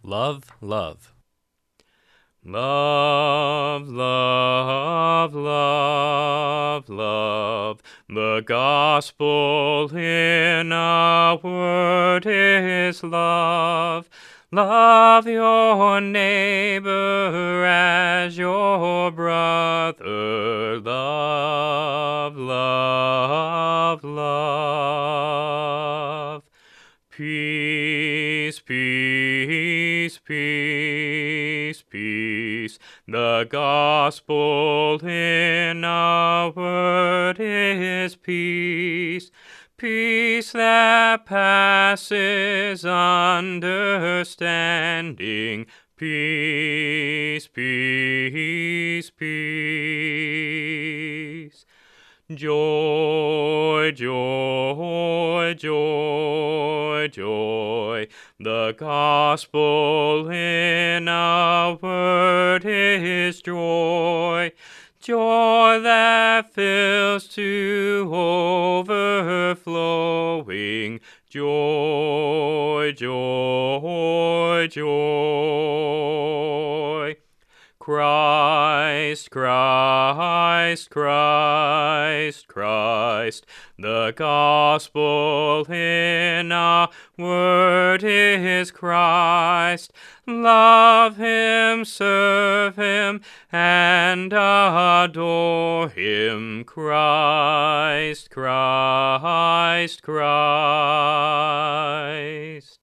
Love, love. Love, love, love, love. The gospel in a word is love. Love your neighbor as your brother. Love, love, love. Peace, peace, peace, peace. The gospel in a word is peace. Peace that passes understanding. Peace, peace, peace. Joy, joy, joy, joy. The gospel in a word is joy. Joy that fills to overflowing. Joy, joy, joy. Christ, Christ, Christ, Christ. The gospel in a word is Christ. Love him, serve him, and adore him. Christ, Christ, Christ.